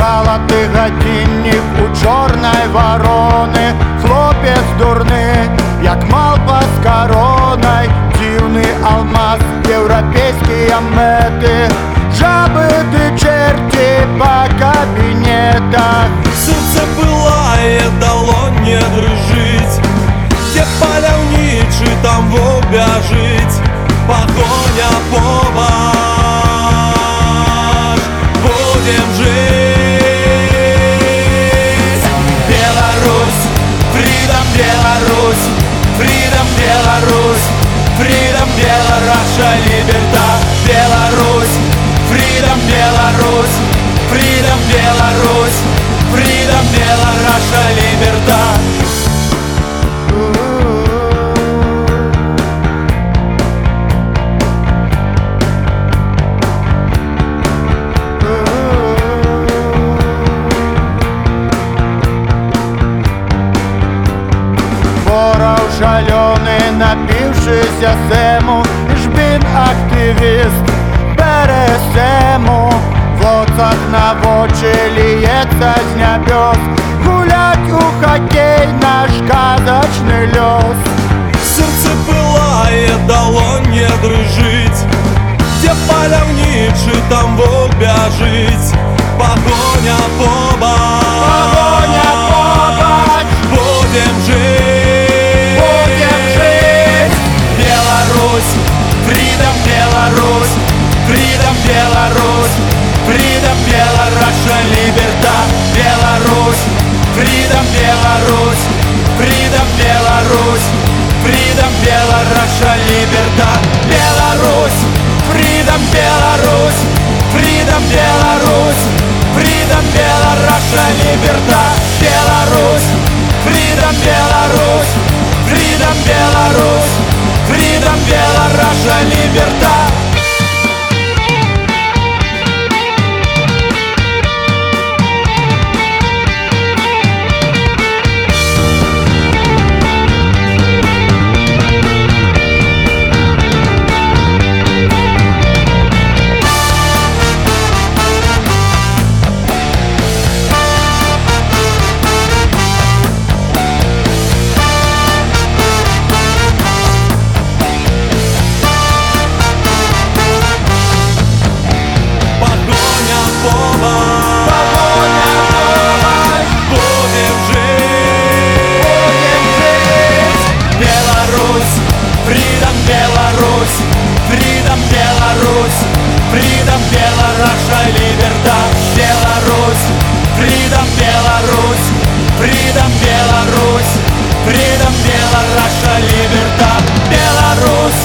залаты гадзіннік у чорнай вароны. Хлопец дурны, як малпа з коронай. Дзіўны алмаз, еўрапейскія мэты. Жабы ды чэрці па кабінетах. Сердце пылае, долонь не дрыжыць. Где паляўнічы, там вок бяжыць. Пагоня побач, будем жить. Беларусь, freedom Беларусь, freedom Беларусь, freedom Беларусь, либерта. Беларусь, freedom Беларусь, freedom Беларусь, freedom Беларусь, либерта. Ворог шалёны, напившийся сему. Жбін активіст бере сему. В оцах на вочі ліється з небес. Гулять у хоккей наш казачный лёс. Сердце пылае, долонь не дрыжыць. Где паляўнічы, там вок бяжыць. Пагоня побач, Погоня побач, будем жить. будем жить. Беларусь, freedom Беларусь, freedom Беларусь, freedom Беларусь, либерта. Беларусь, freedom Беларусь, freedom Беларусь, freedom Беларусь, либерта. Беларусь, freedom Беларусь, freedom Беларусь, freedom Беларусь, либерта. Беларусь, freedom Беларусь, freedom Беларусь, freedom Беларусь, либерта. Freedom Беларусь, freedom Беларусь, либерта. Беларусь, freedom Беларусь, freedom Беларусь, freedom Беларусь, либерта. Беларусь,